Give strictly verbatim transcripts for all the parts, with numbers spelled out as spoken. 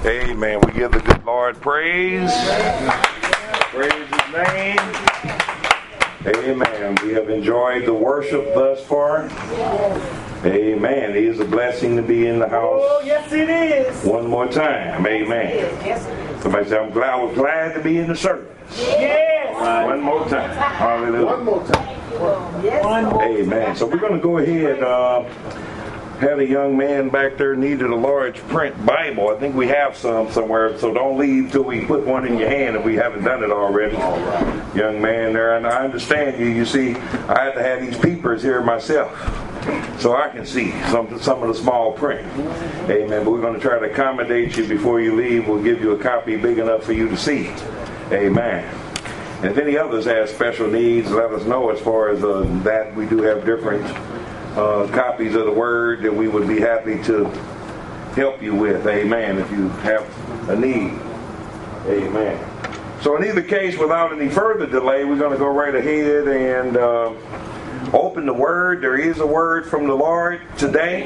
Amen. We give the good Lord praise. Praise His name. Amen. We have enjoyed the worship thus far. Amen. It is a blessing to be in the house. Oh, yes it is. One more time. Amen. Somebody say, I'm glad, I was glad to be in the service. Yes. One more time. Hallelujah. One more time. One more. Amen. So we're going to go ahead. Uh, had a young man back there needed a large print Bible. I think we have some somewhere, so don't leave till we put one in your hand if we haven't done it already. Young man there, and I understand you. You see, I had to have these peepers here myself so I can see some some of the small print. Amen. But we're going to try to accommodate you before you leave. We'll give you a copy big enough for you to see. Amen. And if any others have special needs, let us know as far as uh, that. We do have different Uh, copies of the Word that we would be happy to help you with. Amen. If you have a need. Amen. So in either case, without any further delay, we're going to go right ahead and uh, open the Word. There is a word from the Lord today.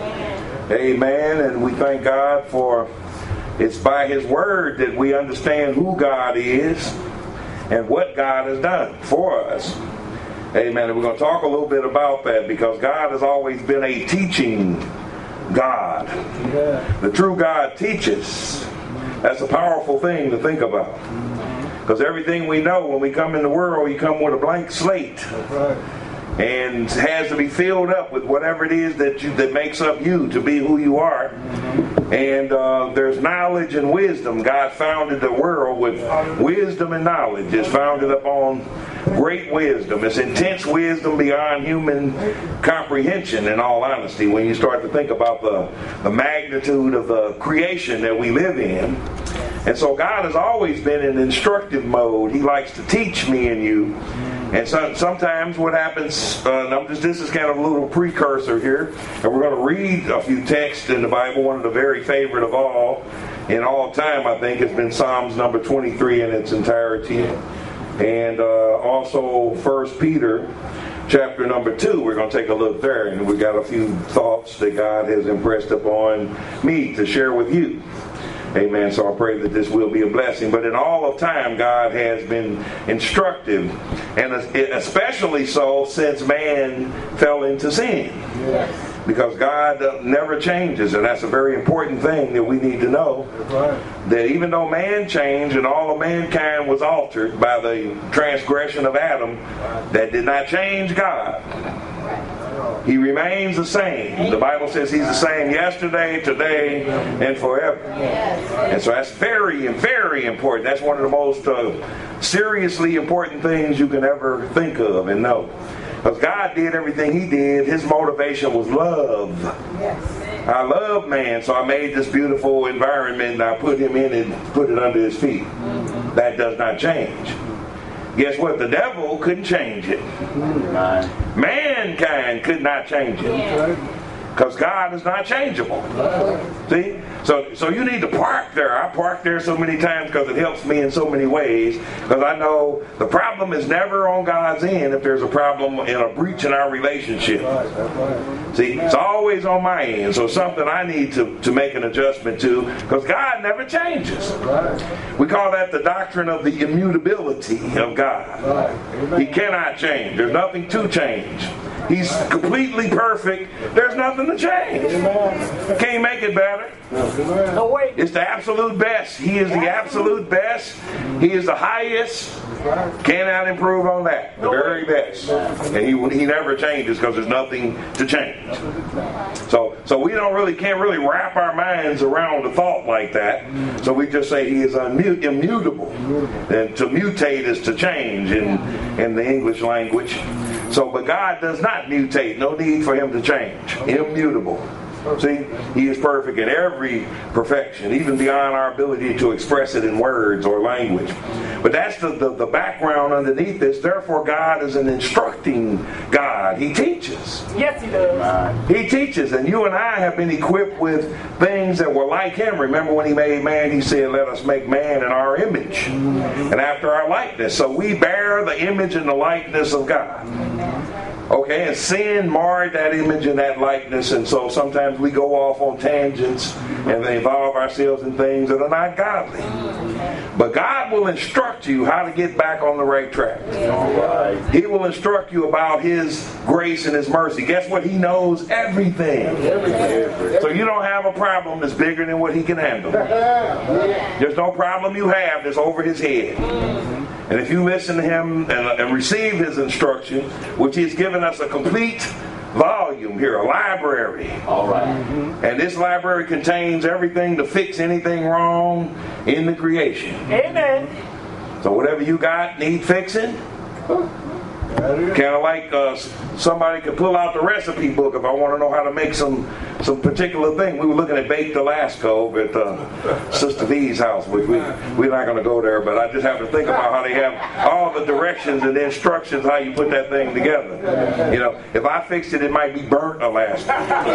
Amen. And we thank God for it's by His Word that we understand who God is and what God has done for us. Amen. And we're going to talk a little bit about that because God has always been a teaching God. Yeah. The true God teaches. That's a powerful thing to think about. Because everything we know when we come in the world, you come with a blank slate. That's right. And has to be filled up with whatever it is that you, that makes up you to be who you are. Mm-hmm. And uh, there's knowledge and wisdom. God founded the world with wisdom and knowledge. It's founded upon great wisdom. It's intense wisdom beyond human comprehension, in all honesty, when you start to think about the, the magnitude of the creation that we live in. And so God has always been in instructive mode. He likes to teach me and you. And so, sometimes what happens, uh, just, this is kind of a little precursor here, and we're going to read a few texts in the Bible. One of the very favorite of all, in all time, I think, has been Psalms number twenty-three in its entirety. And uh, also First Peter chapter number two. We're going to take a look there, and we got a few thoughts that God has impressed upon me to share with you. Amen. So I pray that this will be a blessing. But in all of time, God has been instructive, and especially so since man fell into sin. Yes. Because God never changes, and that's a very important thing that we need to know. Right. That even though man changed and all of mankind was altered by the transgression of Adam, right, that did not change God. He remains the same. The Bible says He's the same yesterday, today, and forever. And so that's very, very important. That's one of the most uh, seriously important things you can ever think of and know. Because God did everything He did. His motivation was love. I love man, so I made this beautiful environment and I put him in and put it under his feet. That does not change. Guess what? The devil couldn't change it. Mankind could not change it. Because God is not changeable. See? So so you need to park there. I park there so many times because it helps me in so many ways. Because I know the problem is never on God's end if there's a problem in a breach in our relationship. See? It's always on my end. So something I need to, to make an adjustment to. Because God never changes. We call that the doctrine of the immutability of God. He cannot change. There's nothing to change. He's completely perfect. There's nothing to change. Can't make it better. No way. It's the absolute best. He is the absolute best. He is the highest. Cannot improve on that. The very best. And he he never changes because there's nothing to change. So so we don't really can't really wrap our minds around a thought like that. So we just say He is unmut- immutable. And to mutate is to change in in the English language. So, but God does not mutate. No need for Him to change. Immutable. See, He is perfect in every perfection, even beyond our ability to express it in words or language. But that's the, the, the background underneath this. Therefore, God is an instructing God. He teaches. Yes, He does. He teaches, and you and I have been equipped with things that were like Him. Remember when He made man, He said, let us make man in our image and after our likeness. So we bear the image and the likeness of God. Okay. Okay, and sin marred that image and that likeness, and so sometimes we go off on tangents and involve ourselves in things that are not godly. But God will instruct you how to get back on the right track. He will instruct you about His grace and His mercy. Guess what? He knows everything. So you don't have a problem that's bigger than what He can handle. There's no problem you have that's over His head. And if you listen to Him and, and receive His instruction, which He's given us a complete volume here, a library. All right. And this library contains everything to fix anything wrong in the creation. Amen. So whatever you got need fixing. Kind of like uh, somebody could pull out the recipe book if I want to know how to make some some particular thing. We were looking at Baked Alaska over at uh, Sister V's house. We, we, we're not going to go there, but I just have to think about how they have all the directions and the instructions how you put that thing together. You know, if I fixed it, it might be burnt Alaska.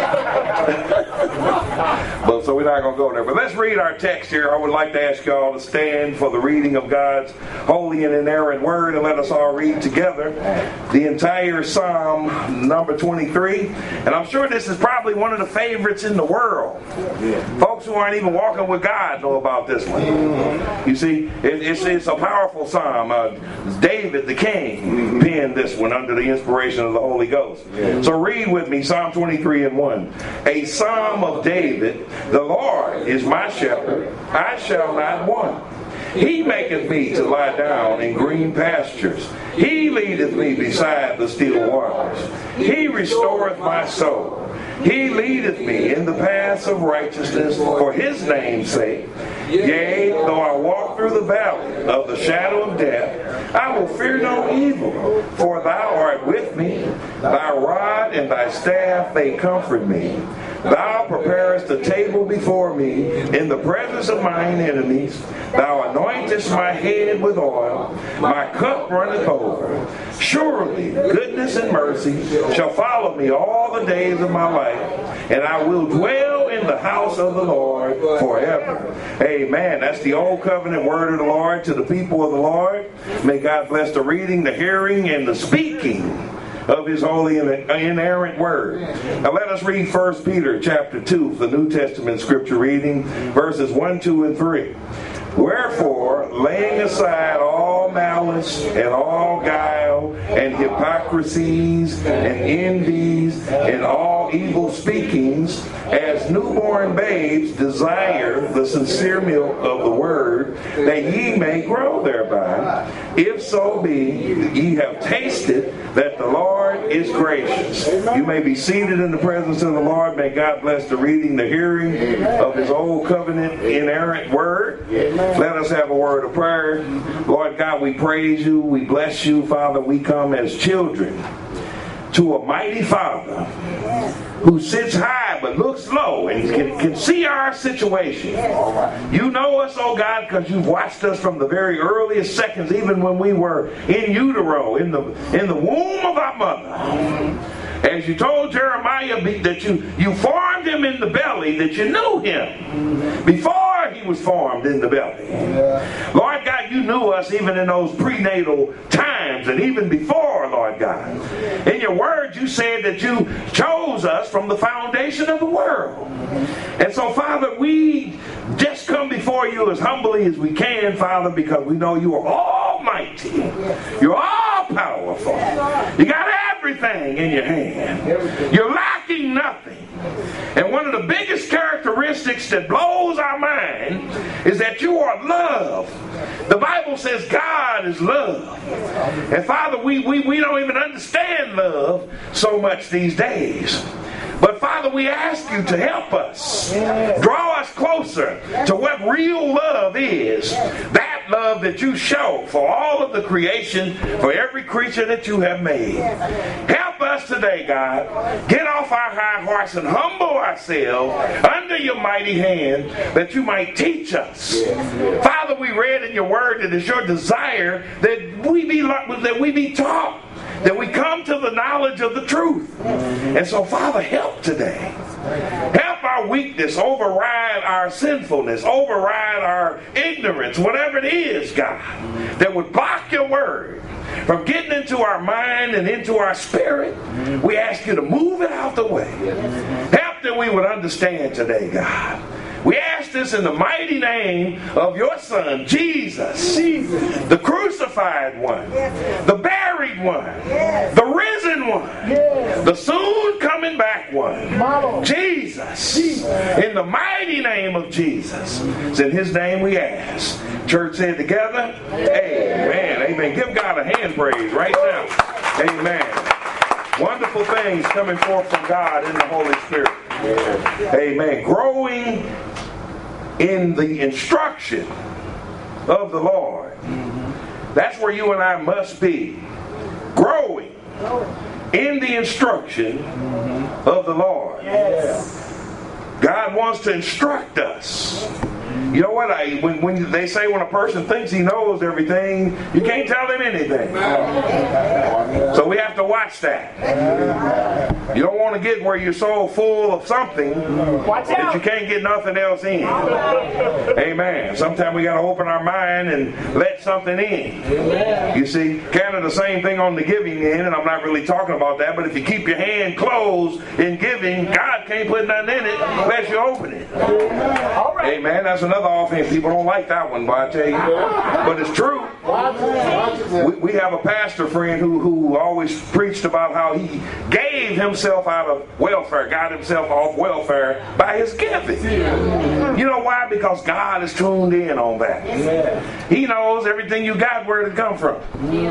But so we're not going to go there. But let's read our text here. I would like to ask y'all to stand for the reading of God's holy and inerrant word, and let us all read together the entire Psalm number twenty-three. And I'm sure this is probably one of the favorites in the world. Folks who aren't even walking with God know about this one. You see, it, it's, it's a powerful psalm. Uh, David the king penned this one under the inspiration of the Holy Ghost. So read with me Psalm twenty-three and one. A psalm of David. The Lord is my shepherd, I shall not want. He maketh me to lie down in green pastures. He leadeth me beside the still waters. He restoreth my soul. He leadeth me in the paths of righteousness for His name's sake. Yea, though I walk through the valley of the shadow of death, I will fear no evil, for Thou art with me. Thy rod and Thy staff, they comfort me. Thou preparest a table before me in the presence of mine enemies. Thou anointest my head with oil. My cup runneth over. Surely goodness and mercy shall follow me all the days of my life, and I will dwell in the house of the Lord forever. Amen. That's the old covenant word of the Lord to the people of the Lord. May God bless the reading, the hearing, and the speaking of His holy and inerrant word. Now let us read First Peter chapter two, the New Testament scripture reading, verses one, two, and three. Wherefore, laying aside all malice and all guile and hypocrisies and envies and all evil speakings, as newborn babes desire the sincere milk of the word, that ye may grow thereby, if so be ye have tasted that the Lord is gracious. You may be seated in the presence of the Lord. May God bless the reading, the hearing of His old covenant inerrant word. Let us have a word of prayer. Lord God, we praise You. We bless You, Father. We come as children to a mighty Father who sits high but looks low and can, can see our situation. You know us, oh God, because You've watched us from the very earliest seconds, even when we were in utero, in the in the womb of our mother. As You told Jeremiah that you, you formed him in the belly, that You knew him before he was formed in the belly. Lord God, You knew us even in those prenatal times and even before, Lord God. In Your word, You said that You chose us from the foundation of the world. And so, Father, we just come before You as humbly as we can, Father, because we know You are almighty. You're all powerful. You got everything in Your hand. You're lacking nothing. And one of the biggest characteristics that blows our mind is that You are love. The Bible says God is love. And Father, we, we, we don't even understand love so much these days. But Father, we ask You to help us. Draw us closer to what real love is. That love that You show for all of the creation, for every creature that You have made. Help us today, God. Get off our high horse and humble ourselves under Your mighty hand that You might teach us. Father, we read in Your word that it's Your desire that we be, that we be taught, that we come to the knowledge of the truth. And so, Father, help today. Help our weakness override our sinfulness, override our ignorance, whatever it is, God, that would block Your word from getting into our mind and into our spirit. We ask you to move it out the way. Help that we would understand today, God. We ask this in the mighty name of your Son, Jesus, Jesus. The crucified one, yes. The buried one, yes. The risen one, yes. The soon coming back one, Mama. Jesus. Jesus. In the mighty name of Jesus. It's in his name we ask. Church said together, amen. Amen. Give God a hand praise right now. Amen. Wonderful things coming forth from God in the Holy Spirit. Amen. Growing in the instruction of the Lord. That's where you and I must be. Growing in the instruction of the Lord. God wants to instruct us. You know what? I, when, when they say when a person thinks he knows everything, you can't tell him anything. So we have to watch that. You don't want to get where you're so full of something that you can't get nothing else in. Amen. Sometimes we got to open our mind and let something in. You see, kind of the same thing on the giving end, and I'm not really talking about that, but if you keep your hand closed in giving, God can't put nothing in it unless you open it. Amen. That's another offense. People don't like that one, but I tell you. But it's true. We, we have a pastor friend who, who always preached about how he gave himself out of welfare, got himself off welfare by his giving. You know why? Because God is tuned in on that. He knows everything you got, where it come from.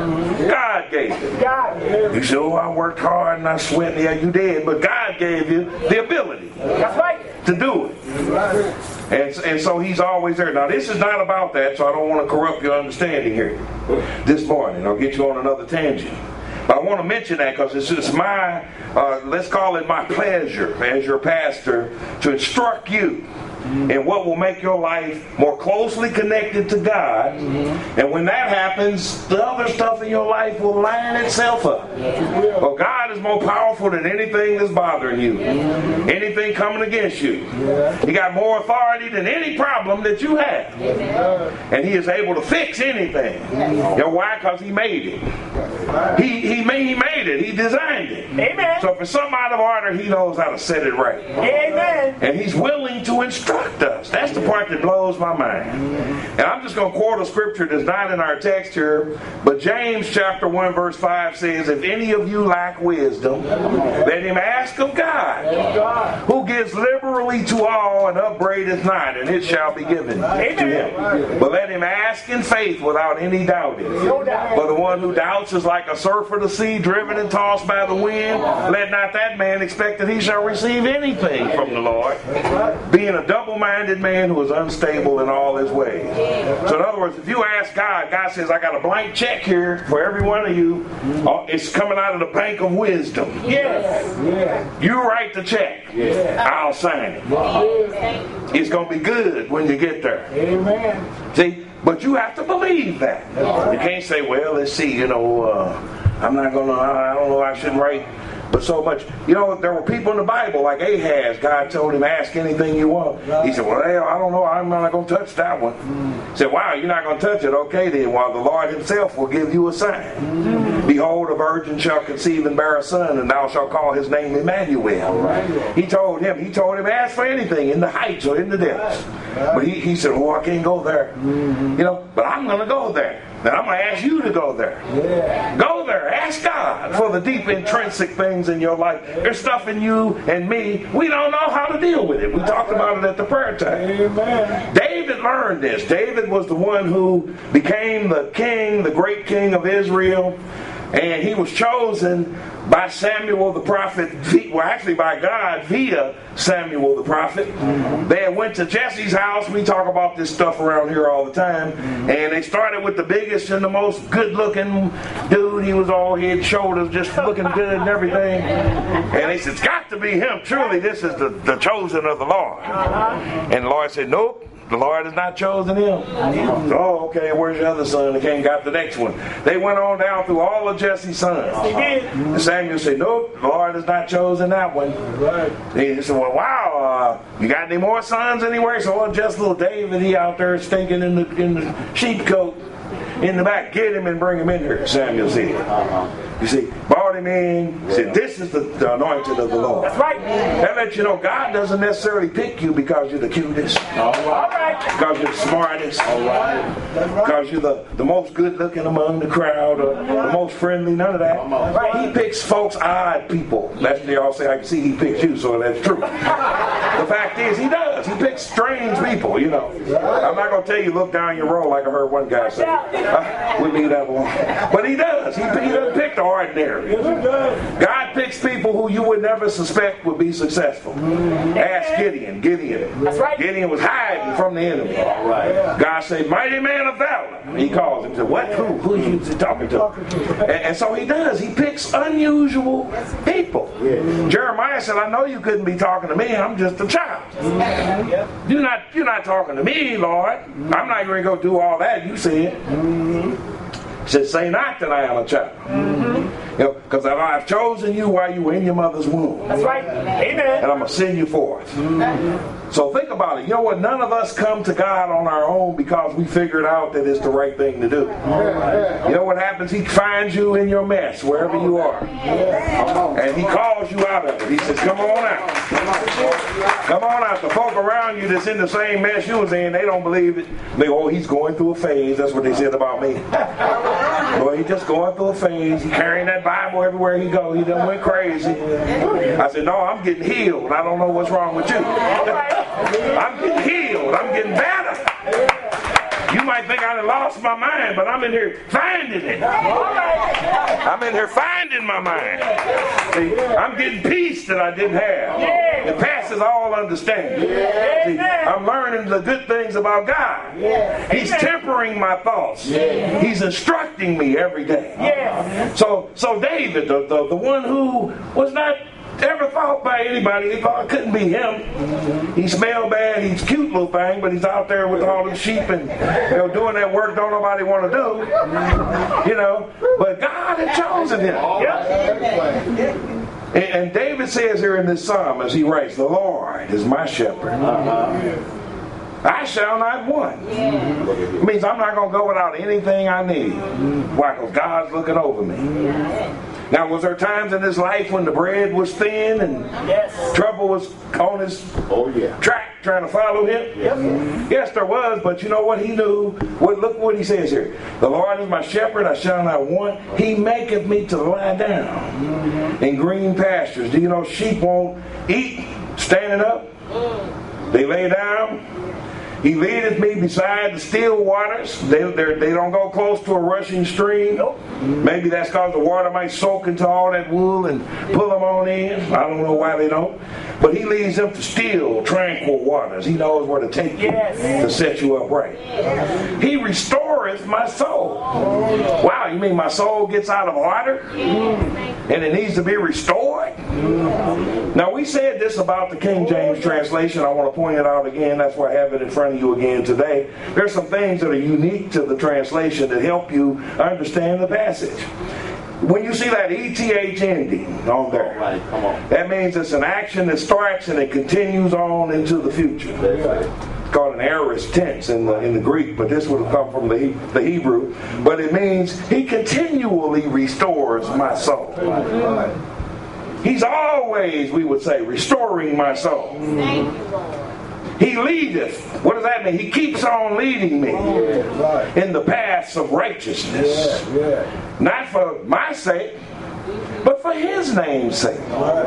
God gave it. You say, oh, I worked hard and I sweat. Yeah, you did. But God gave you the ability to do it. And, and so he's always there. Now, this is not about that, so I don't want to corrupt your understanding here this morning. I'll get you on another tangent. But I want to mention that because it's just my, uh, let's call it my pleasure as your pastor to instruct you in what will make your life more closely connected to God. Mm-hmm. And when that happens, the other stuff in your life will line itself up. Yeah. Well, God is more powerful than anything that's bothering you. Mm-hmm. Anything coming against you. Yeah. He got more authority than any problem that you have. Yeah. And he is able to fix anything. Yeah. You know why? Because he made it. He, he, made, he made it. He designed it. Amen. So if it's something out of order, he knows how to set it right. Amen. And he's willing to instruct us. That's the part that blows my mind. And I'm just going to quote a scripture that's not in our text here, but James chapter one verse five says, if any of you lack wisdom, let him ask of God, who gives liberally to all and upbraideth not, and it shall be given to him. But let him ask in faith without any doubting. For the one who doubts is like a surf of the sea, driven and tossed by the wind. Let not that man expect that he shall receive anything from the Lord, being a double-minded man who is unstable in all his ways. So in other words, if you ask God, God says, I got a blank check here for every one of you. It's coming out of the bank of wisdom. Yes. You write the check. I'll sign it. It's going to be good when you get there. Amen. See? But you have to believe that. You can't say, well, let's see, you know, uh, I'm not going to, I don't know, I shouldn't write but so much. You know, there were people in the Bible like Ahaz. God told him, ask anything you want. He said, well, I don't know, I'm not going to touch that one. He said, wow, you're not going to touch it. Okay, then, well, the Lord himself will give you a sign. Mm-hmm. Behold, a virgin shall conceive and bear a son, and thou shalt call his name Emmanuel. Right. He told him, he told him, ask for anything in the heights or in the depths. Right. But he, he said, oh, I can't go there. Mm-hmm. You know, but I'm going to go there. Now, I'm going to ask you to go there. Yeah. Go there. Ask God for the deep intrinsic things in your life. There's stuff in you and me. We don't know how to deal with it. We talked about it at the prayer time. Amen. David learned this. David was the one who became the king, the great king of Israel. And he was chosen by Samuel the prophet, well actually by God via Samuel the prophet. Mm-hmm. They went to Jesse's house. We talk about this stuff around here all the time. Mm-hmm. And they started with the biggest and the most good looking dude. He was all head and shoulders, just looking good and everything. And they said, it's got to be him. Truly this is the, the chosen of the Lord. Uh-huh. And the Lord said, nope. The Lord has not chosen him. Oh, okay, where's your other son? They came got the next one. They went on down through all of Jesse's sons. And Samuel said, nope, the Lord has not chosen that one. He said, well, wow, uh, you got any more sons anywhere? So, well, just little David, he out there stinking in the, in the sheep coat. in the back, get him and bring him in here, Samuel said. You see, brought him in, said, this is the, the anointed of the Lord. That's right. That lets you know God doesn't necessarily pick you because you're the cutest. All right. Because you're the smartest. All right. Because you're the, the most good looking among the crowd or the most friendly, none of that. He picks folks, odd people. That's what they all say, I can see he picks you, so that's true. The fact is, he does. He picks strange people, you know. I'm not going to tell you, look down your row like I heard one guy say. Uh, we'll leave that alone. But he does. He, he doesn't pick the ordinary. God picks people who you would never suspect would be successful. Ask Gideon. Gideon. That's right. Gideon was hiding from the enemy. God said, mighty man of valor. He calls him. He said, what? Who? Who are you talking to? And, and so he does. He picks unusual people. Jeremiah said, I know you couldn't be talking to me. I'm just a child. You're not, you're not talking to me, Lord. I'm not going to go do all that you said. He said, say not that I am a child. Mm-hmm. You know, because I've chosen you while you were in your mother's womb. That's right. Amen. And I'm going to send you forth. Mm-hmm. So think about it. You know what? None of us come to God on our own because we figured out that it's the right thing to do. Right. You know what happens? He finds you in your mess, wherever you are. Yeah. And he calls you out of it. He says, come on out. Come on out. The folk around you that's in the same mess you was in, they don't believe it. They go, oh, he's going through a phase. That's what they said about me. Boy, he's just going through a phase. He's carrying that Bible everywhere he goes. He done went crazy. I said, no, I'm getting healed. I don't know what's wrong with you. I'm getting healed. I'm getting better. You might think I done lost my mind, but I'm in here finding it. I'm in here finding my mind. See, I'm getting peace that I didn't have. It passes all understanding. See, I'm learning the good things about God. He's tempering my thoughts. He's instructing me every day. So, so David, the, the, the one who was not ever thought by anybody, he thought it couldn't be him. He smelled bad, he's a cute little thing, but he's out there with all the sheep and, you know, doing that work don't nobody want to do. You know, but God had chosen him. And, and David says here in this psalm as he writes, the Lord is my shepherd. I shall not want. It means I'm not going to go without anything I need. Why? Because God's looking over me. Now, was there times in his life when the bread was thin and yes. trouble was on his oh, yeah. track trying to follow him? Yes. yes, there was, but you know what he knew? What, look what he says here. The Lord is my shepherd, I shall not want. He maketh me to lie down mm-hmm. in green pastures. Do you know sheep won't eat standing up? They lay down. He leadeth me beside the still waters. They they don't go close to a rushing stream. Nope. Maybe that's because the water might soak into all that wool and pull them on in. I don't know why they don't. But he leads them to still, tranquil waters. He knows where to take you yes. to set you up right. Yes. He restoreth my soul. Wow, you mean my soul gets out of water? And it needs to be restored? Now, we said this about the King James translation. I want to point it out again. That's why I have it in front of you again today. There's some things that are unique to the translation that help you understand the passage. When you see that E T H ending on there, right, come on. That means it's an action that starts and it continues on into the future. It's called an aorist tense in the in the Greek, but this would have come from the, the Hebrew. But it means he continually restores my soul. Right, right. He's always, we would say, restoring my soul. Thank you, Lord. He leadeth. What does that mean? He keeps on leading me in the paths of righteousness. Not for my sake, but for his name's sake.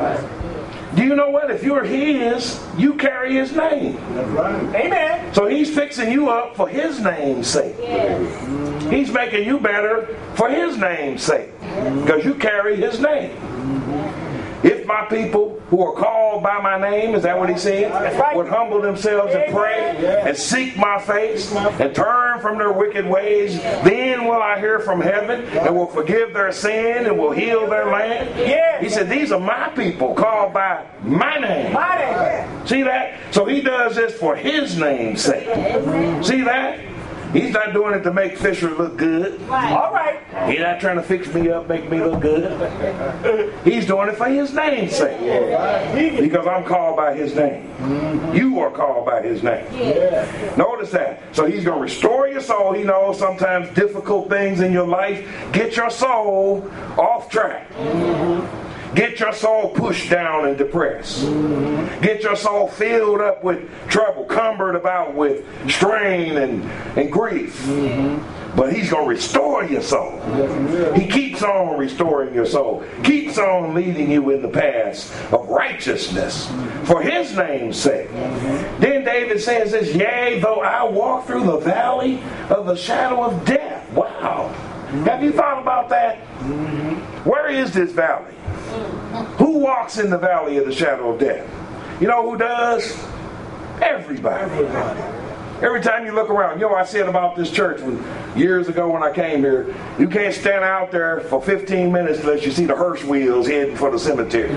Do you know what? If you're his, you carry his name. Amen. So he's fixing you up for his name's sake. He's making you better for his name's sake. Because you carry his name. If my people who are called by my name, is that what he said? Right. Would humble themselves and pray and seek my face and turn from their wicked ways, then will I hear from heaven and will forgive their sin and will heal their land. He said, these are my people called by my name. See that? So he does this for his name's sake. See that? He's not doing it to make Fisher look good. Right. All right. He's not trying to fix me up, make me look good. He's doing it for his name's sake. Yeah. Because I'm called by his name. Mm-hmm. You are called by his name. Yeah. Notice Notice that. So he's going to restore your soul. He knows sometimes difficult things in your life get your soul off track. Mm-hmm. Get your soul pushed down and depressed. Mm-hmm. Get your soul filled up with trouble, cumbered about with strain and, and grief. Mm-hmm. But he's going to restore your soul. He keeps on restoring your soul. Keeps on leading you in the paths of righteousness for his name's sake. Then David says this, yea, though I walk through the valley of the shadow of death. Wow. Have you thought about that? Where is this valley? Who walks in the valley of the shadow of death? You know who does? Everybody. Everybody. Every time you look around, you know, I said about this church when, years ago when I came here, you can't stand out there for fifteen minutes unless you see the hearse wheels heading for the cemetery.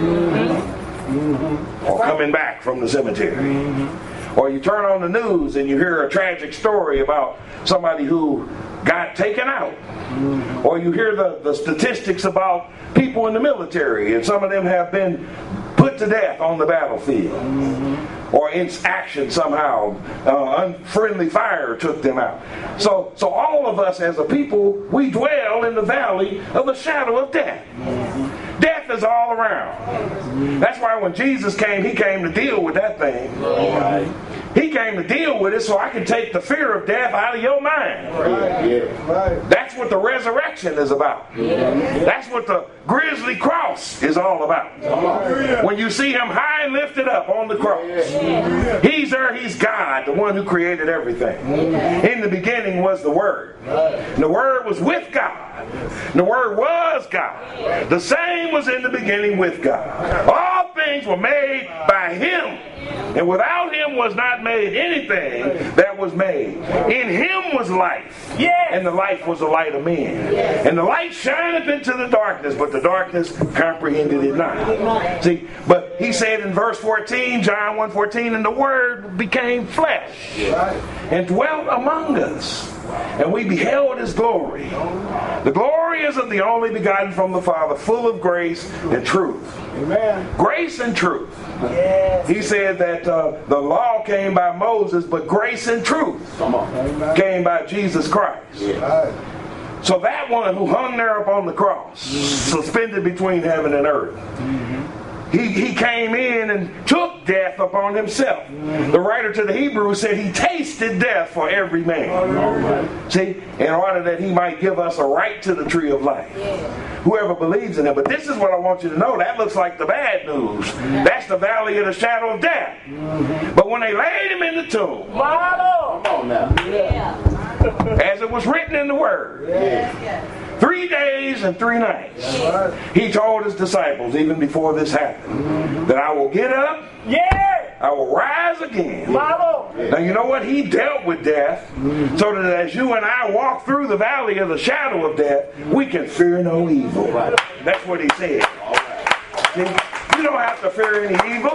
Mm-hmm. Or coming back from the cemetery. Mm-hmm. Or you turn on the news and you hear a tragic story about somebody who got taken out. Mm-hmm. Or you hear the, the statistics about people in the military, and some of them have been put to death on the battlefield. Mm-hmm. Or in action somehow, uh, unfriendly fire took them out. So, so all of us as a people, we dwell in the valley of the shadow of death. Mm-hmm. Death is all around. Mm-hmm. That's why when Jesus came, he came to deal with that thing. Right. He came to deal with it so I can take the fear of death out of your mind. Right. Yeah. Right. That's what the resurrection is about. Yeah. That's what the grizzly cross is all about. Yeah. When you see him high and lifted up on the cross, yeah. He's there, he's God, the one who created everything. Yeah. In the beginning was the Word. Right. And the Word was with God. And the Word was God. The same was in the beginning with God. All things were made by him. And without him was not made anything that was made. In him was life. Yes. And the life was the light of men. Yes. And the light shineth into the darkness, but the darkness comprehended it not. See, but he said in verse fourteen, John one fourteen, and the Word became flesh and dwelt among us. And we beheld his glory. The glory is of the only begotten from the Father, full of grace and truth. Amen. Grace and truth. Yes. He said that uh, the law came by Moses, but grace and truth came by Jesus Christ. Yes. So that one who hung there upon the cross, mm-hmm. suspended between heaven and earth, mm-hmm. He, he came in and took death upon himself. Mm-hmm. The writer to the Hebrews said he tasted death for every man. Oh, see, in order that he might give us a right to the tree of life. Yeah. Whoever believes in him. But this is what I want you to know. That looks like the bad news. Mm-hmm. That's the valley of the shadow of death. Mm-hmm. But when they laid him in the tomb, come on now. Yeah. As it was written in the Word. Yeah. Three days and three nights. He told his disciples, even before this happened, mm-hmm. that I will get up, yeah. I will rise again. Mama. Now you know what? He dealt with death, mm-hmm. so that as you and I walk through the valley of the shadow of death, we can fear no evil. Right. That's what he said. See? You don't have to fear any evil.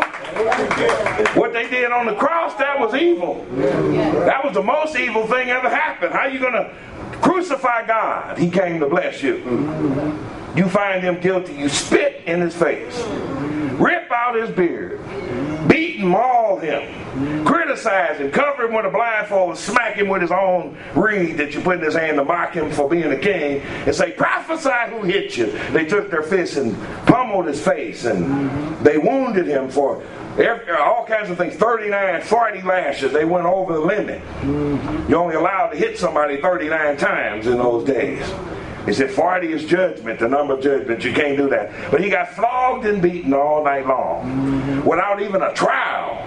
What they did on the cross, that was evil. That was the most evil thing ever happened. How are you going to crucify God? He came to bless you. Mm-hmm. You find him guilty, you spit in his face, rip out his beard, beat and maul him, mm-hmm. criticize him, cover him with a blindfold, and smack him with his own reed that you put in his hand to mock him for being a king, and say, prophesy who hit you. They took their fists and pummeled his face, and mm-hmm. they wounded him for Every, all kinds of things, thirty-nine, forty lashes. They went over the limit. Mm-hmm. You're only allowed to hit somebody thirty-nine times in those days. He said forty is judgment, the number of judgment. You can't do that. But he got flogged and beaten all night long, mm-hmm. without even a trial.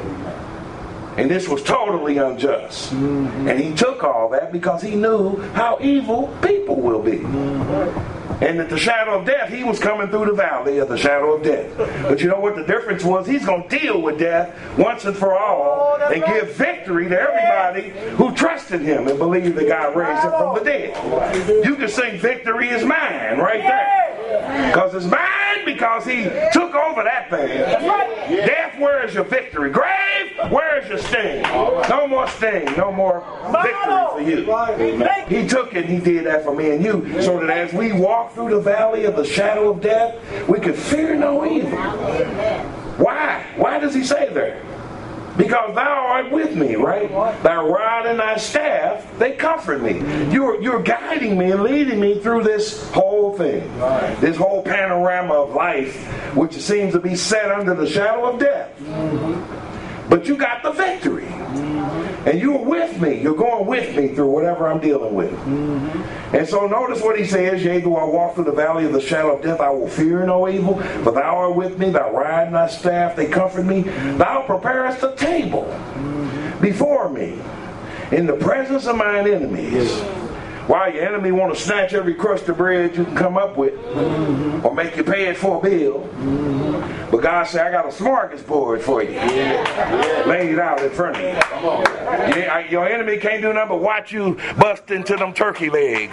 And this was totally unjust. Mm-hmm. And he took all that because he knew how evil people will be. Mm-hmm. And at the shadow of death, he was coming through the valley of the shadow of death. But you know what the difference was? He's going to deal with death once and for all, oh, and right. give victory to everybody who trusted him and believed that God raised him from the dead. You can sing victory is mine right there. Because it's mine because he took over that thing. Death, where is your victory? Grave, where is your sting? No more sting, no more victory for you. He took it, he did that for me and you, so that as we walk through the valley of the shadow of death, we could fear no evil. Why? Why does he say there? Because thou art with me, right? Thy rod and thy staff, they comfort me. You're, you're guiding me and leading me through this whole thing. This whole panorama of life, which seems to be set under the shadow of death. But you got the victory. And you're with me. You're going with me through whatever I'm dealing with. Mm-hmm. And so notice what he says. Yea, though I walk through the valley of the shadow of death, I will fear no evil. For thou art with me. Thy rod and thy staff, they comfort me. Thou preparest a table before me in the presence of mine enemies. Why your enemy want to snatch every crust of bread you can come up with, mm-hmm. or make you pay it for a bill. Mm-hmm. But God said, I got a smorgasbord for you. Yeah. Yeah. Laid out in front of you. Come on. Yeah, your enemy can't do nothing but watch you bust into them turkey legs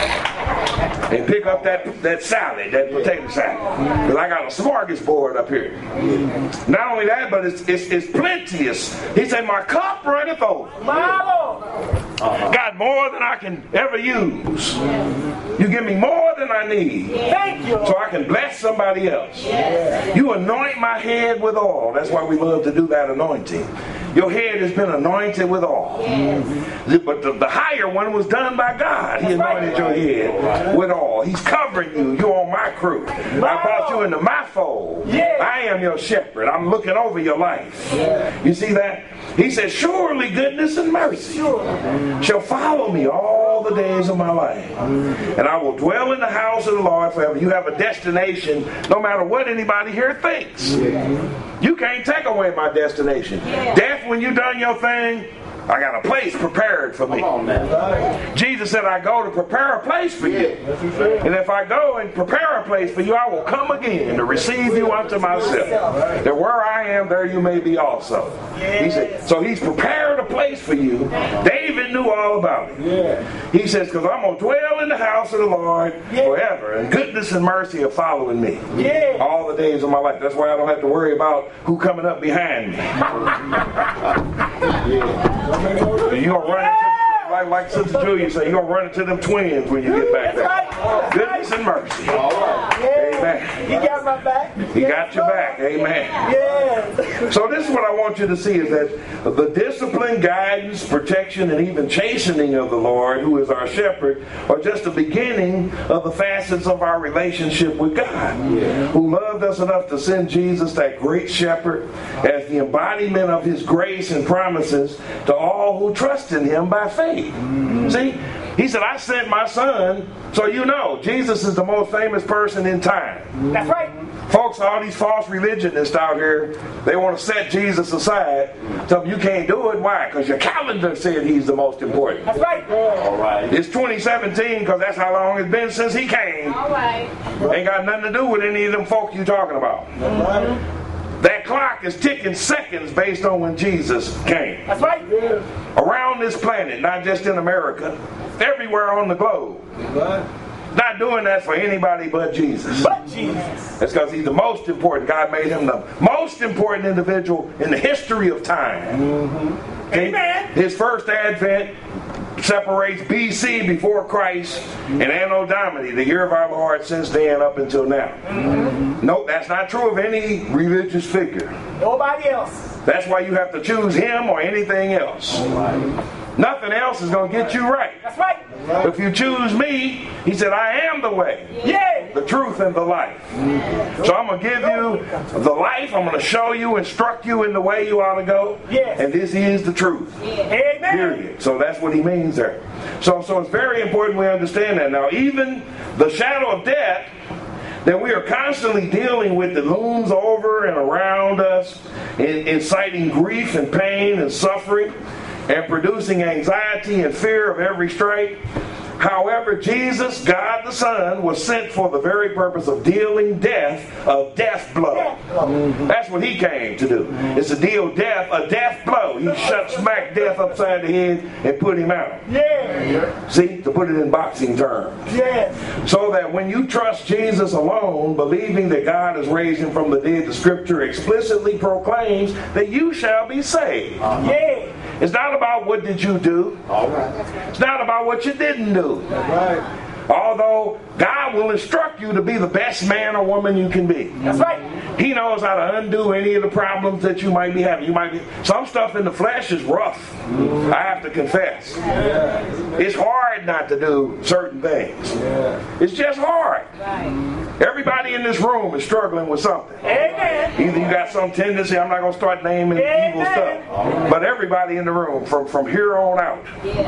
and pick up that, that salad, that potato salad. Because I got a smorgasbord up here. Not only that, but it's, it's, it's plenteous. He said, my cup runneth over. Uh-huh. Got more than I can ever use. You give me more than I need. Thank you. So I can bless somebody else. You anoint my head with oil. That's why we love to do that anointing. Your head has been anointed with oil. Yes. But the, the higher one was done by God. He anointed your head with oil. He's covering you. You're on my crew. I brought you into my fold. Yes. I am your shepherd. I'm looking over your life. Yes. You see that? He says, surely goodness and mercy shall follow me all the days of my life. And I will dwell in the house of the Lord forever. You have a destination no matter what anybody here thinks. You can't take away my destination. Death, when you done your thing, I got a place prepared for me. On, Jesus said, I go to prepare a place for you. And if I go and prepare a place for you, I will come again to receive you unto myself. That where I am, there you may be also. He said, so he's prepared a place for you. David knew all about it. He says, because I'm going to dwell in the house of the Lord forever. And goodness and mercy are following me all the days of my life. That's why I don't have to worry about who coming up behind me. You're going to run into, like, like Sister Julia said, you're going to run into them twins when you get back there. Right. Goodness and mercy. All right. Yeah. Amen. He got my back. He got your back. Amen. Yeah. So this is what I want you to see is that the discipline, guidance, protection, and even chastening of the Lord, who is our shepherd, are just the beginning of the facets of our relationship with God, yeah. who loved us enough to send Jesus, that great shepherd, as the embodiment of his grace and promises to all who trust in him by faith. Mm-hmm. See? He said, I sent my son, so you know, Jesus is the most famous person in time. That's right. Folks, all these false religionists out here, they want to set Jesus aside. Tell them you can't do it. Why? Because your calendar said he's the most important. That's right. All right. It's twenty seventeen because that's how long it's been since he came. All right. Ain't got nothing to do with any of them folk you talking about. Mm-hmm. That clock is ticking seconds based on when Jesus came. That's right. Yeah. Around this planet, not just in America, everywhere on the globe. Right. Not doing that for anybody but Jesus. But Jesus. That's because he's the most important. God made him the most important individual in the history of time. Mm-hmm. Okay? Amen. His first advent separates B C before Christ and Anno Domini, the year of our Lord, since then up until now. Mm-hmm. Nope, that's not true of any religious figure. Nobody else. That's why you have to choose him or anything else. Right. Nothing else is going to get you right. That's right. If you choose me, he said, I am the way, yeah. the truth, and the life. Mm-hmm. So I'm going to give you the life. I'm going to show you, instruct you in the way you ought to go. Yes. And this is the truth. Yeah. Amen. Period. So that's what he means there. So, so it's very important we understand that. Now, even the shadow of death that we are constantly dealing with that looms over and around us, in, inciting grief and pain and suffering, and producing anxiety and fear of every stripe. However, Jesus, God the Son, was sent for the very purpose of dealing death, a death blow. Mm-hmm. That's what he came to do. It's to deal death, a death blow. He shut smack death upside the head and put him out. Yeah. See, to put it in boxing terms. Yeah. So that when you trust Jesus alone, believing that God has raised him from the dead, the scripture explicitly proclaims that you shall be saved. Uh-huh. Yeah. It's not about what did you do. All right. It's not about what you didn't do. Right. Although God will instruct you to be the best man or woman you can be. That's right. He knows how to undo any of the problems that you might be having. You might be some stuff in the flesh is rough. I have to confess. It's hard not to do certain things. It's just hard. Everybody in this room is struggling with something. Amen. Either you got some tendency, I'm not going to start naming Amen. evil stuff, but everybody in the room from, from here on out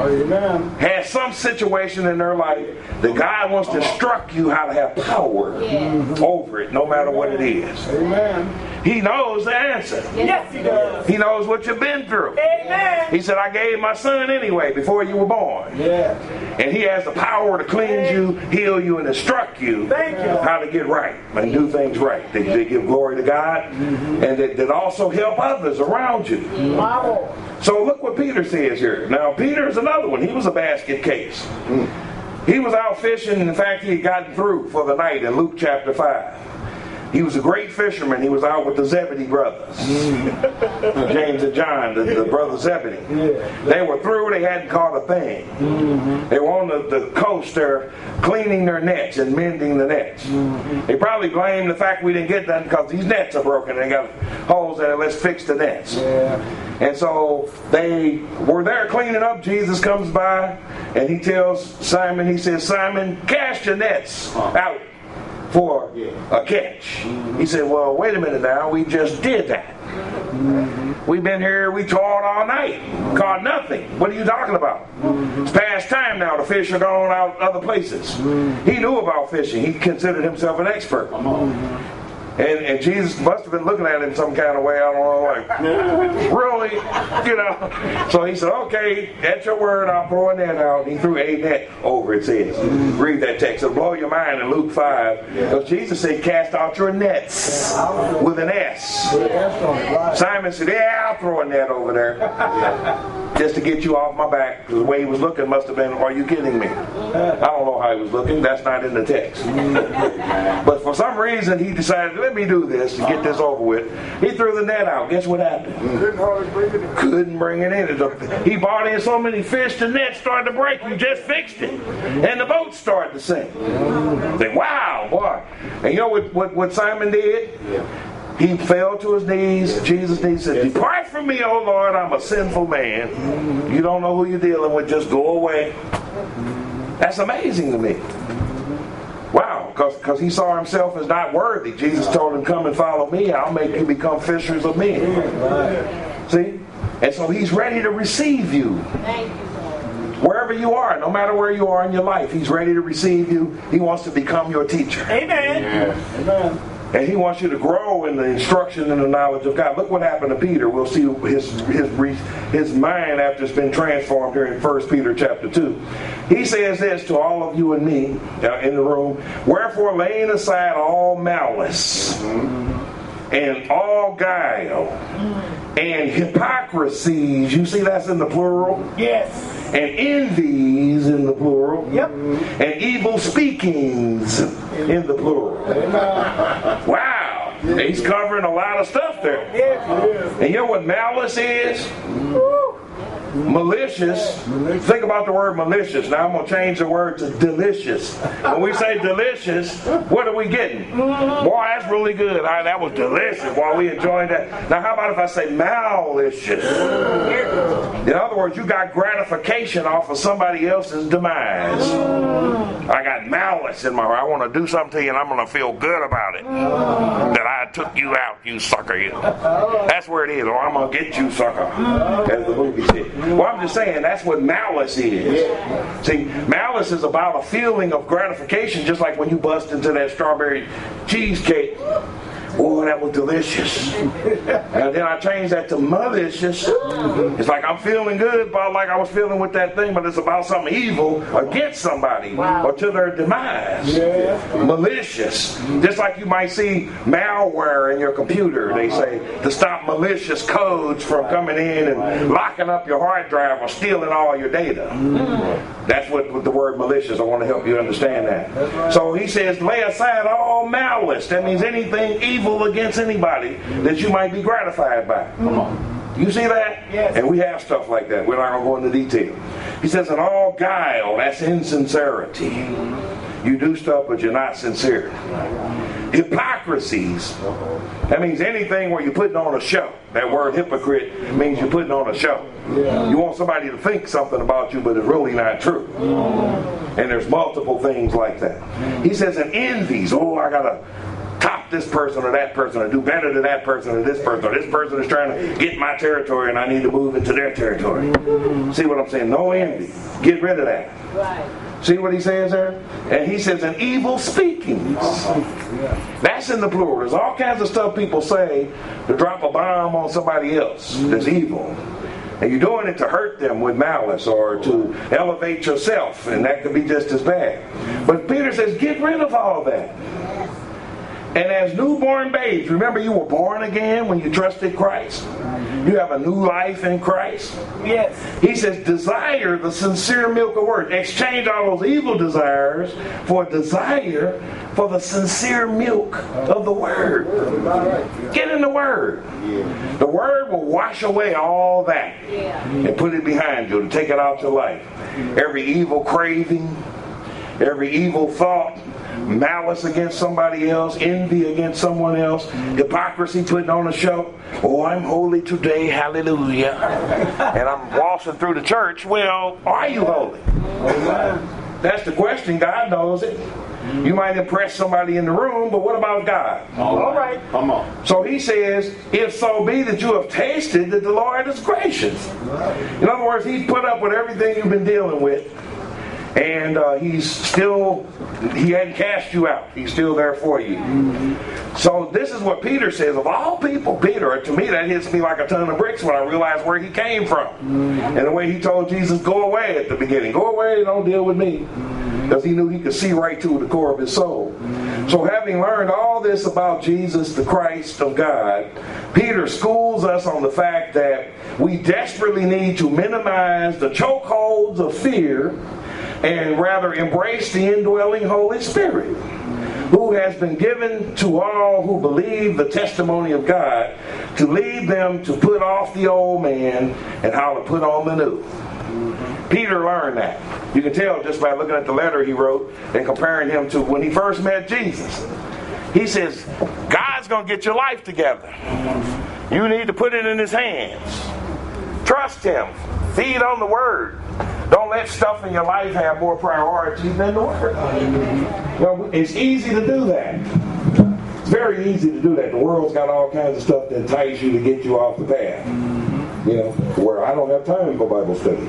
Amen. has some situation in their life that God wants to instruct you how to have power over it, no matter what it is. Amen. He knows the answer. Yes, he does. He knows what you've been through. Amen. He said, I gave my son anyway before you were born. Yeah. And he has the power to cleanse you, heal you, and instruct you Thank you. how to get right and do things right. They, they give glory to God and that, that also help others around you. My Lord. So look what Peter says here. Now, Peter is another one. He was a basket case. He was out fishing. In fact, he had gotten through for the night in Luke chapter five. He was a great fisherman. He was out with the Zebedee brothers. Mm-hmm. James and John, the, the brothers Zebedee. Yeah. They were through. They hadn't caught a thing. Mm-hmm. They were on the, the coast there cleaning their nets and mending the nets. Mm-hmm. They probably blamed the fact we didn't get that because these nets are broken. They got holes in it. Let's fix the nets. Yeah. And so they were there cleaning up. Jesus comes by and he tells Simon, he says, Simon, cast your nets out for a catch. Mm-hmm. He said, well, wait a minute now, we just did that. Mm-hmm. We've been here, we toiled all night, caught nothing. What are you talking about? Mm-hmm. It's past time now, the fish are going out other places. Mm-hmm. He knew about fishing, he considered himself an expert. Mm-hmm. And, and Jesus must have been looking at him some kind of way, I don't know, like, really? You know? So he said, okay, at your word, I'll throw a net out. He threw a net over, it says. Read that text. It'll blow your mind in Luke five. Because Jesus said, cast out your nets with an S. Simon said, yeah, I'll throw a net over there. Just to get you off my back. Because the way he was looking must have been, are you kidding me? I don't know how he was looking. That's not in the text. But for some reason, he decided, let me do this and get this over with. He threw the net out. Guess what happened? Couldn't hardly bring it in. Couldn't bring it in. He brought in so many fish, the net started to break. You just fixed it. And the boat started to sink. Say, wow, boy. And you know what, what, what Simon did? He fell to his knees. Jesus' knees said, depart from me, O Lord, I'm a sinful man. You don't know who you're dealing with. Just go away. That's amazing to me. Wow, because he saw himself as not worthy. Jesus told him, come and follow me. I'll make you become fishers of men. See? And so he's ready to receive you. Wherever you are, no matter where you are in your life, he's ready to receive you. He wants to become your teacher. Amen. Yeah. Amen. And he wants you to grow in the instruction and the knowledge of God. Look what happened to Peter. We'll see his his his mind after it's been transformed here in First Peter chapter two. He says this to all of you and me uh, in the room. Wherefore, laying aside all malice mm-hmm. and all guile mm-hmm. and hypocrisies. You see that's in the plural? Yes. And envies in the plural. Yep. And evil speakings in the plural. Wow. He's covering a lot of stuff there. Yes. And you know what malice is? Malicious. Think about the word malicious. Now I'm going to change the word to delicious. When we say delicious, what are we getting? Boy, that's really good. I, that was delicious. Boy, we enjoyed that. Now how about if I say malicious? In other words, you got gratification off of somebody else's demise. I got malice in my heart. I want to do something to you and I'm going to feel good about it. That I took you out, you sucker, you. That's where it is. Or I'm going to get you, sucker. As the movie said. Well, I'm just saying that's what malice is. See, malice is about a feeling of gratification, just like when you bust into that strawberry cheesecake. Oh, that was delicious. And then I changed that to malicious. It's like I'm feeling good about like I was feeling with that thing, but it's about something evil against somebody wow. or to their demise. Yeah. Malicious. Just like you might see malware in your computer, they say, to stop malicious codes from coming in and locking up your hard drive or stealing all your data. Mm. That's what, what the word malicious, I want to help you understand that. Right. So he says, lay aside all malice. That means anything evil against anybody that you might be gratified by. Come on. You see that? Yes. And we have stuff like that. We're not going to go into detail. He says, and all guile, that's insincerity. You do stuff, but you're not sincere. Hypocrisies. That means anything where you're putting on a show. That word hypocrite means you're putting on a show. You want somebody to think something about you, but it's really not true. And there's multiple things like that. He says, and envies. Oh, I got to top this person or that person, or do better than that person or this person, or this person is trying to get my territory and I need to move into their territory. See what I'm saying? No envy. Get rid of that. Right. See what he says there? And he says, and evil speakings. That's in the plural. There's all kinds of stuff people say to drop a bomb on somebody else that's evil. And you're doing it to hurt them with malice or to elevate yourself, and that could be just as bad. But Peter says, get rid of all that. And as newborn babes, remember you were born again when you trusted Christ? You have a new life in Christ? Yes. He says, desire the sincere milk of word. Exchange all those evil desires for desire for the sincere milk of the word. Get in the word. The word will wash away all that and put it behind you to take it out your life. Every evil craving, every evil thought, malice against somebody else, envy against someone else, hypocrisy, putting on a show. Oh, I'm holy today, hallelujah. And I'm waltzing through the church. Well, are you holy? That's the question. God knows it. You might impress somebody in the room, but what about God? All right. Come on. So he says, if so be that you have tasted that the Lord is gracious. In other words, he's put up with everything you've been dealing with. And uh, he's still, he hadn't cast you out. He's still there for you. Mm-hmm. So this is what Peter says. Of all people, Peter, to me that hits me like a ton of bricks when I realize where he came from. Mm-hmm. And the way he told Jesus, go away at the beginning. Go away, don't deal with me. Because he knew he could see right to the core of his soul. Mm-hmm. So having learned all this about Jesus, the Christ of God, Peter schools us on the fact that we desperately need to minimize the chokeholds of fear and rather embrace the indwelling Holy Spirit, who has been given to all who believe the testimony of God to lead them to put off the old man and how to put on the new. Peter learned that. You can tell just by looking at the letter he wrote and comparing him to when he first met Jesus. He says, God's going to get your life together. You need to put it in his hands. Trust him. Feed on the word. Don't let stuff in your life have more priority than the word. You know, it's easy to do that. It's very easy to do that. The world's got all kinds of stuff that entice you to get you off the path. You know, where I don't have time for Bible study.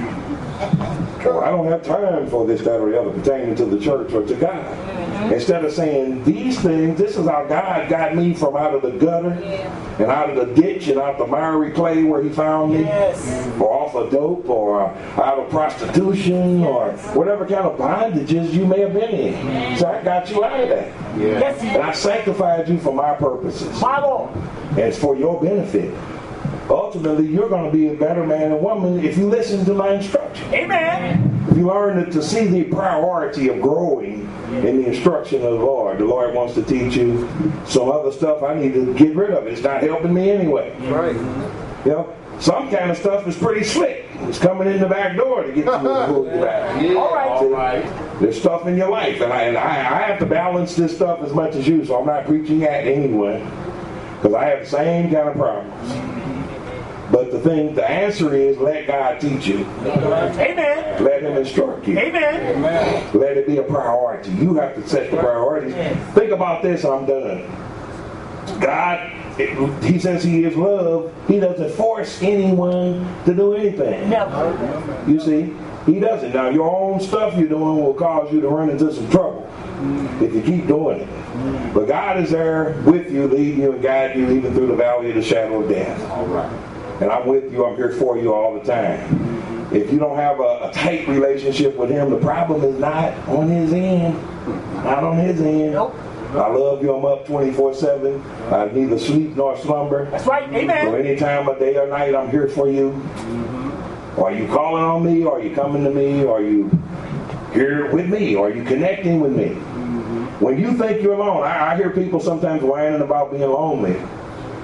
Or I don't have time for this, that, or the other pertaining to the church or to God. Instead of saying these things, this is how God got me from out of the gutter and out of the ditch and out the miry clay where he found me, yes. Or off of dope or out of prostitution or whatever kind of bondages you may have been in. So I got you out of that. Yes. And I sanctified you for my purposes. My Lord. And it's for your benefit. Ultimately, you're going to be a better man and woman if you listen to my instruction. Amen. If you learn to see the priority of growing in the instruction of the Lord. The Lord wants to teach you some other stuff. I need to get rid of it. It's not helping me anyway. Right. You know, some kind of stuff is pretty slick. It's coming in the back door to get you to pull you back. Yeah. All right. All right. There's stuff in your life, and I, and I, I have to balance this stuff as much as you, so I'm not preaching at anyone because I have the same kind of problems. But the thing, the answer is let God teach you. Amen. Let him instruct you. Amen. Amen. Let it be a priority. You have to set the priorities. Think about this, I'm done. God, he says he is love. He doesn't force anyone to do anything. Never. You see, he doesn't. Now, your own stuff you're doing will cause you to run into some trouble if you keep doing it. But God is there with you, leading you and guiding you even through the valley of the shadow of death. All right. And I'm with you. I'm here for you all the time. If you don't have a, a tight relationship with him, the problem is not on his end. Not on his end. Nope. I love you. I'm up twenty-four seven. I neither sleep nor slumber. That's right. Amen. So any time of day or night, I'm here for you. Or are you calling on me? Or are you coming to me? Or are you here with me? Or are you connecting with me? When you think you're alone, I, I hear people sometimes whining about being lonely.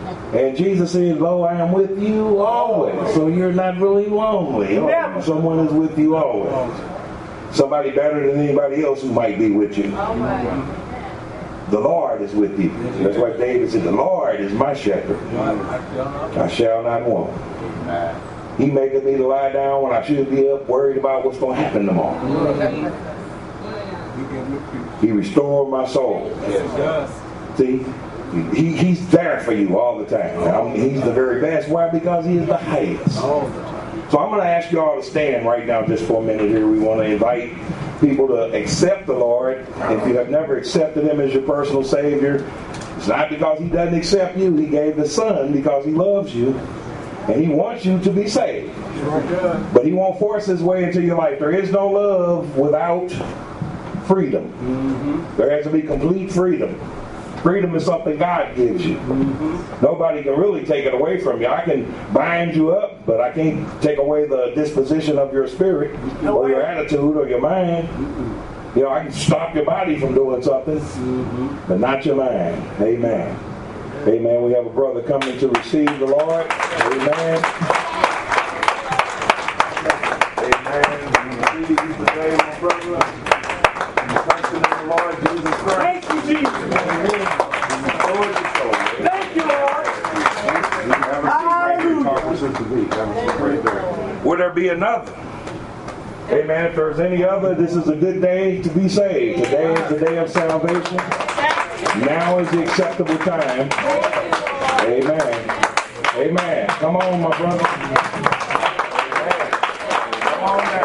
And Jesus says, lo, I am with you always. So you're not really lonely. Never. Someone is with you always. Somebody better than anybody else who might be with you. The Lord is with you. That's why David said, the Lord is my shepherd. I shall not want. He maketh me to lie down when I should be up, worried about what's going to happen tomorrow. He restored my soul. See? He, he's there for you all the time. I mean, he's the very best. Why? Because he is the highest. So I'm going to ask you all to stand right now just for a minute here. We want to invite people to accept the Lord. If you have never accepted him as your personal Savior, it's not because he doesn't accept you. He gave the Son because he loves you. And he wants you to be saved. But he won't force his way into your life. There is no love without freedom. There has to be complete freedom. Freedom is something God gives you. Mm-hmm. Nobody can really take it away from you. I can bind you up, but I can't take away the disposition of your spirit no or way. Your attitude or your mind. Mm-hmm. You know, I can stop your body from doing something, mm-hmm. but not your mind. Amen. Amen. We have a brother coming to receive the Lord. Amen. Amen. We receive you today, my brother. Trust in the Lord Jesus Christ. Thank you, Jesus. Thank you, Lord. Hallelujah. Will there be another? Amen. If there's any other, this is a good day to be saved. Today is the day of salvation. Now is the acceptable time. Amen. Amen. Come on, my brother. Come on now.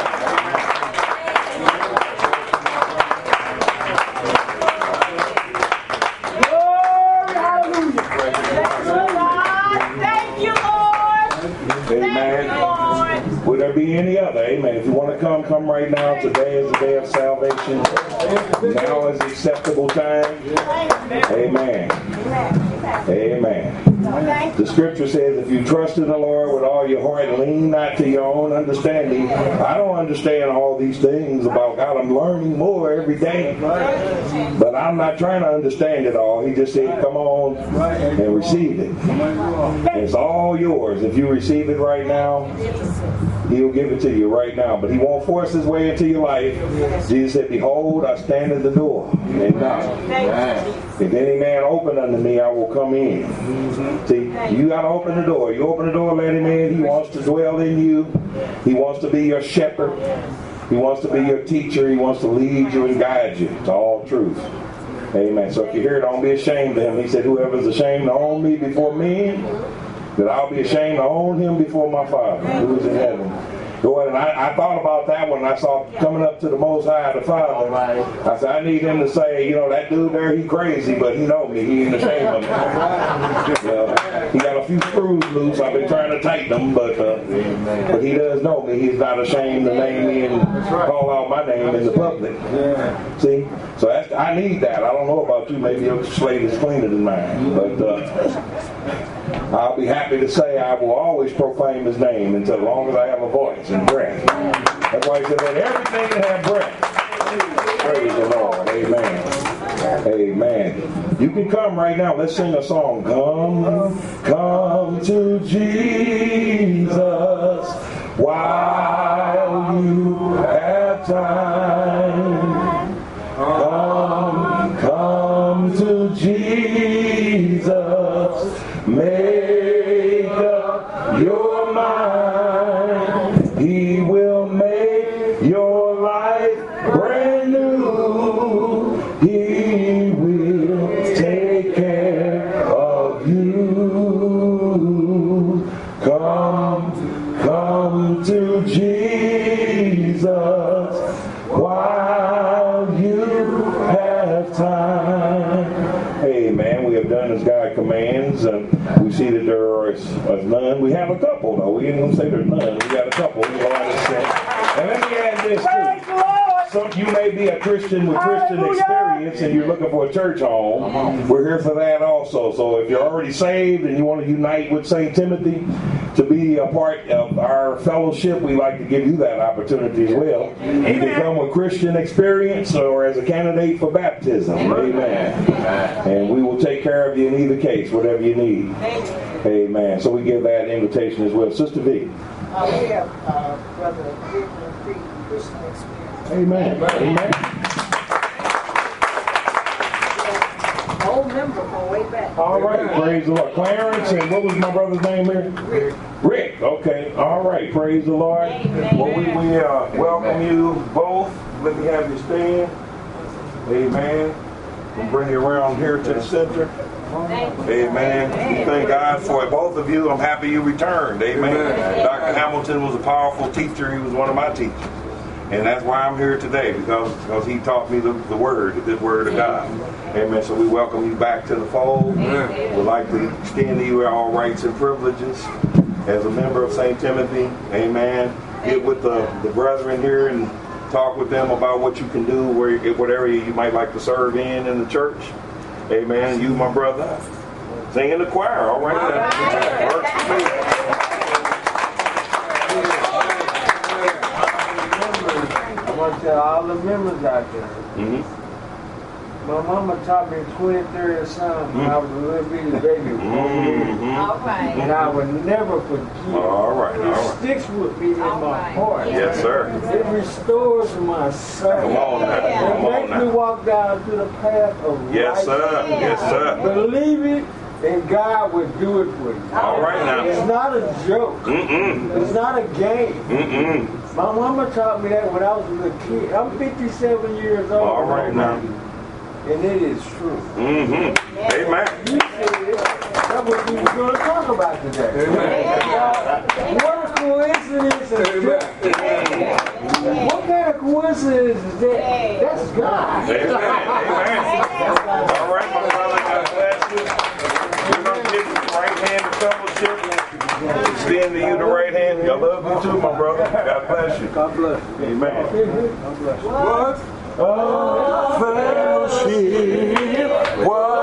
Would there be any other? Amen. If you want to come, come right now. Today is the day of salvation. Now is the acceptable time. Amen. Amen. The scripture says, if you trust in the Lord with all your heart, lean not to your own understanding. I don't understand all these things about God. I'm learning more every day. But I'm not trying to understand it all. He just said, come on and receive it. And it's all yours. If you receive it right now, he'll give it to you right now. But he won't force his way into your life. Jesus said, behold, I stand at the door and knock. If any man open unto me, I will come in. See, you got to open the door. You open the door, let him in. He wants to dwell in you. He wants to be your shepherd. He wants to be your teacher. He wants to lead you and guide you to all truth. Amen. So if you hear it, don't be ashamed of him. He said, whoever is ashamed to own me before men, that I'll be ashamed to own him before my Father who is in heaven. And I, I thought about that when I saw coming up to the Most High, the Father. I said, I need him to say, you know, that dude there, he crazy, but he know me. He ain't ashamed of me. You know, he got a few screws loose. I've been trying to tighten them, but uh, but he does know me. He's not ashamed to name me and call out my name in the public. See? So that's, I need that. I don't know about you. Maybe your slate is cleaner than mine. But uh, I'll be happy to say I will always proclaim his name until as long as I have a voice and breath. That's why he said, let everything that have breath praise the Lord. Amen. Amen. You can come right now. Let's sing a song. Come, come to Jesus while you have time. Come, come to Jesus. Make up your mind. He will make your life brand new. He will take care of you. Come, come to Jesus while you have time. Amen. We have done as God commands, and we see that there is none. We have a couple, though. We ain't going to say there's none. We got a couple. We go out and say. And let me add this, too. Some, you may be a Christian with Christian experience, audience and you're looking for a church home, we're here for that also. So if you're already saved and you want to unite with Saint Timothy to be a part of our fellowship, we like to give you that opportunity as well. You can come with Christian experience or as a candidate for baptism. Amen. And we will take care of you in either case, whatever you need. Amen. So we give that invitation as well. Sister V. Uh, we have uh, Brother Victor Christian experience. Amen. Amen. Old member from way back. All right, praise the Lord. Clarence, and what was my brother's name here? Rick. Rick, okay. All right, praise the Lord. Well, we, we uh, welcome you both. Let me have you stand. Amen. We'll bring you around here to the center. Amen. We thank God for both of you. I'm happy you returned. Amen. Doctor Hamilton was a powerful teacher. He was one of my teachers. And that's why I'm here today, because, because he taught me the, the word, the word of God. Amen. So we welcome you back to the fold. We'd like to extend to you our rights and privileges as a member of Saint Timothy. Amen. Get with the, the brethren here and talk with them about what you can do, where, what area you might like to serve in in the church. Amen. You, my brother, sing in the choir. All right. That works for me. I want to tell all the members out there. Mm-hmm. My mama taught me twenty-three or something when I was a little bitty baby. Mm-hmm. All right. And I would never forget. All right, all It right. sticks with me in All my right. heart. Yes, sir. It restores my soul. Come on now. Come It on makes me now. walk down to the path of Yes, sir. Yes, sir. Believe it, and God will do it for you. All right now. It's not a joke. Mm-mm. It's not a game. Mm-mm. My mama taught me that when I was a little kid. I'm fifty-seven years old. All right now. And it is true. Mm-hmm. Amen. You said it. That's what we were going to talk about today. Amen. What a coincidence is that? What kind of coincidence is that? That's God. Amen. Amen. All right, my brother. God bless you. We're going to give you the right hand of fellowship. Extend to you the right hand. I love you too, my brother. God bless you. God bless you. Amen. God bless you. What? Oh, fellowship. What?